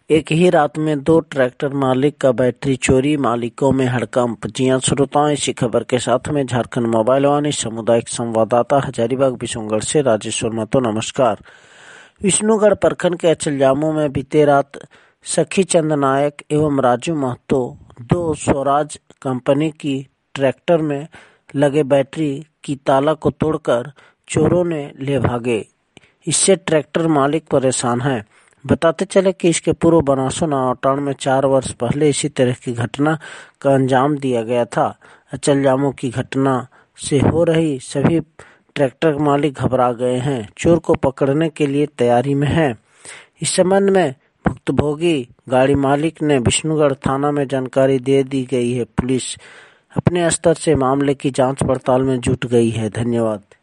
एक ही रात में 2 ट्रैक्टर मालिक का बैटरी चोरी, मालिकों में हड़कंप। जी हां श्रोताओं, इसी खबर के साथ में झारखंड मोबाइल वाणी सामुदायिक संवाददाता हजारीबाग विशुनगढ़ से राजेश्वर महतो। नमस्कार। विष्णुगढ़ प्रखंड के अचलजामों में बीते रात सखी चंद नायक एवं राजू महतो 2 स्वराज कंपनी की ट्रैक्टर में लगे बैटरी की ताला को तोड़कर चोरों ने ले भागे। इससे ट्रैक्टर मालिक परेशान है। बताते चले कि इसके पूर्व बनासो नावटाण में 4 वर्ष पहले इसी तरह की घटना का अंजाम दिया गया था। अचलजामों की घटना से हो रही सभी ट्रैक्टर मालिक घबरा गए हैं, चोर को पकड़ने के लिए तैयारी में हैं। इस संबंध में भुक्तभोगी गाड़ी मालिक ने विष्णुगढ़ थाना में जानकारी दे दी गई है। पुलिस अपने स्तर से मामले की जांच पड़ताल में जुट गई है। धन्यवाद।